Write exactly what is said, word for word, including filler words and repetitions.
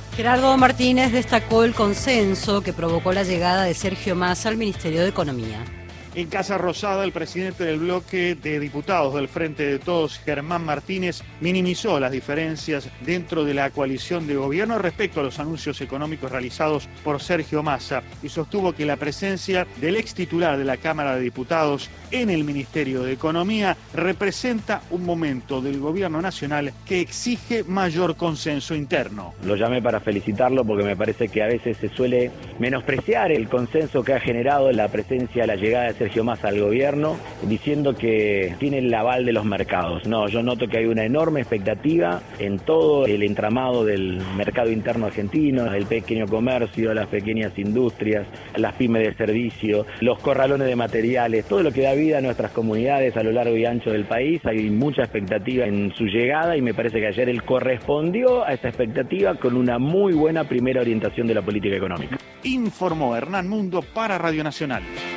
Gerardo Martínez destacó el consenso que provocó la llegada de Sergio Massa al Ministerio de Economía. En Casa Rosada, el presidente del bloque de diputados del Frente de Todos, Germán Martínez, minimizó las diferencias dentro de la coalición de gobierno respecto a los anuncios económicos realizados por Sergio Massa y sostuvo que la presencia del ex titular de la Cámara de Diputados en el Ministerio de Economía representa un momento del gobierno nacional que exige mayor consenso interno. Lo llamé para felicitarlo porque me parece que a veces se suele menospreciar el consenso que ha generado la presencia, la llegada de Sergio Massa al gobierno, diciendo que tiene el aval de los mercados. No, yo noto que hay una enorme expectativa en todo el entramado del mercado interno argentino, el pequeño comercio, las pequeñas industrias, las pymes de servicio, los corralones de materiales, todo lo que da vida a nuestras comunidades a lo largo y ancho del país. Hay mucha expectativa en su llegada y me parece que ayer él correspondió a esa expectativa con una muy buena primera orientación de la política económica. Informó Hernán Mundo para Radio Nacional.